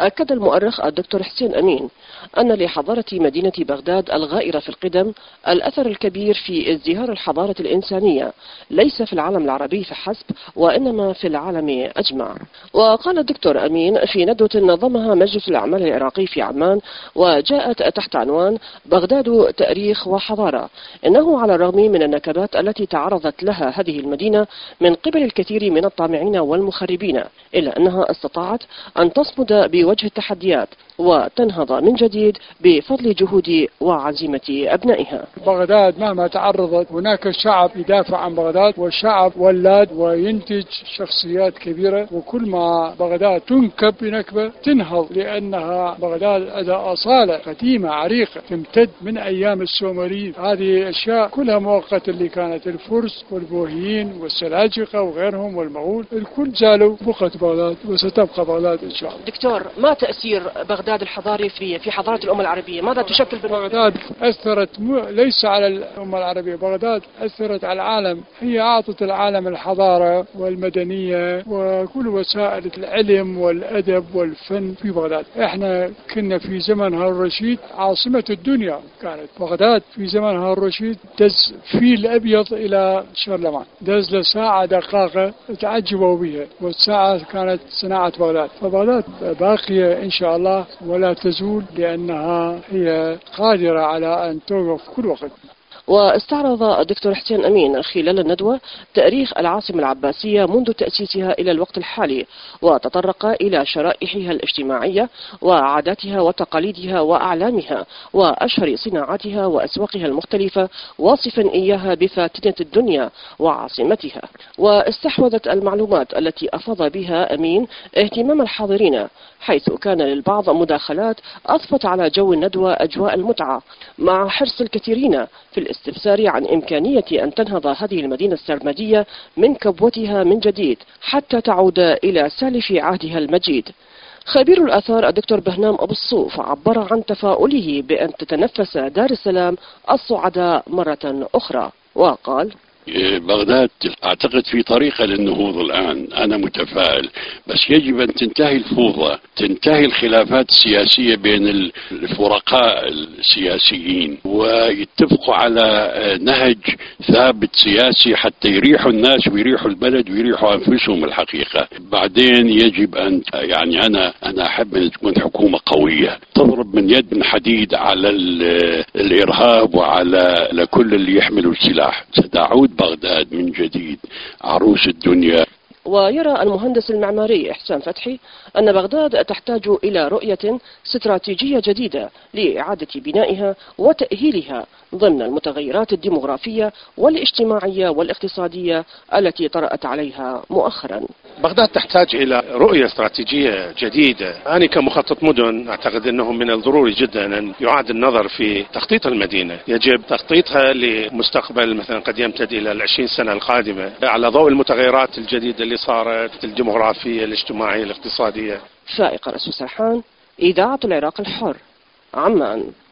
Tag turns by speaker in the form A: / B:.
A: أكد المؤرخ الدكتور حسين أمين أن لحضارة مدينة بغداد الغائرة في القدم الأثر الكبير في ازدهار الحضارة الإنسانية، ليس في العالم العربي فحسب وإنما في العالم أجمع. وقال الدكتور أمين في ندوة نظمها مجلس الأعمال العراقي في عمان وجاءت تحت عنوان بغداد تاريخ وحضارة، إنه على الرغم من النكبات التي تعرضت لها هذه المدينة من قبل الكثير من الطامعين والمخربين، إلا أنها استطاعت أن تصمد بوجه التحديات وتنهض من جديد بفضل جهود وعزيمة أبنائها.
B: بغداد مهما تعرضت هناك شعب يدافع عن بغداد، والشعب ولاد وينتج شخصيات كبيرة، وكل ما بغداد تنكب بنكبة تنهض، لأنها بغداد لها أصالة قديمة عريقة تمتد من أيام السومريين. هذه أشياء كلها مؤقتة، اللي كانت الفرس والبوهيين والسلاجقة وغيرهم والمغول الكل زالوا، بقت بغداد وستبقى بغداد إن شاء الله.
A: دكتور، ما تأثير بغداد الحضاري في حضارة الأمة العربية؟ ماذا تشكل
B: بغداد أثرت ليس على الأمة العربية، بغداد أثرت على العالم. هي أعطت العالم الحضارة والمدنية وكل وسائل العلم والأدب والفن في بغداد. احنا كنا في زمن هارون الرشيد عاصمة الدنيا، كانت بغداد في زمن هارون الرشيد دز فيل أبيض إلى شارلمان، دز لساعة دقائق تعجبوا بها، والساعة كانت صناعة بغداد. فبغداد باقية إن شاء الله ولا تزول، لأنها هي قادرة على أن توقف كل وقت.
A: واستعرض الدكتور حسين أمين خلال الندوة تاريخ العاصمة العباسية منذ تأسيسها إلى الوقت الحالي، وتطرق إلى شرائحها الاجتماعية وعاداتها وتقاليدها وأعلامها وأشهر صناعاتها وأسواقها المختلفة، واصفا إياها بفاتنة الدنيا وعاصمتها. واستحوذت المعلومات التي أفاض بها أمين اهتمام الحاضرين، حيث كان للبعض مداخلات أضفت على جو الندوة أجواء المتعة، مع حرص الكثيرين في الاستفسار عن إمكانية أن تنهض هذه المدينة السرمدية من كبوتها من جديد حتى تعود إلى سالف عهدها المجيد. خبير الآثار الدكتور بهنام أبو الصوف عبر عن تفاؤله بأن تتنفس دار السلام الصعداء مرة أخرى، وقال:
C: بغداد أعتقد في طريقة للنهوض الآن. أنا متفائل، بس يجب أن تنتهي الفوضى، تنتهي الخلافات السياسية بين الفرقاء السياسيين، ويتفقوا على نهج ثابت سياسي حتى يريحوا الناس ويريحوا البلد ويريحوا أنفسهم. الحقيقة بعدين يجب أن أنا أحب أن تكون حكومة قوية تضرب من يد من حديد على الإرهاب وعلى كل اللي يحملوا السلاح. ستعود بغداد من جديد عروس الدنيا.
A: ويرى المهندس المعماري إحسان فتحي أن بغداد تحتاج إلى رؤية استراتيجية جديدة لإعادة بنائها وتأهيلها ضمن المتغيرات الديمغرافية والاجتماعية والاقتصادية التي طرأت عليها مؤخرا.
D: بغداد تحتاج إلى رؤية استراتيجية جديدة. أنا كمخطط مدن أعتقد أنه من الضروري جدا أن يعاد النظر في تخطيط المدينة. يجب تخطيطها لمستقبل مثلا قد يمتد إلى 20 سنة القادمة على ضوء المتغيرات الجديدة اللي صارت، الديمغرافية الاجتماعية الاقتصادية.
A: فائق رسول سرحان، إذاعة العراق الحر، عمان.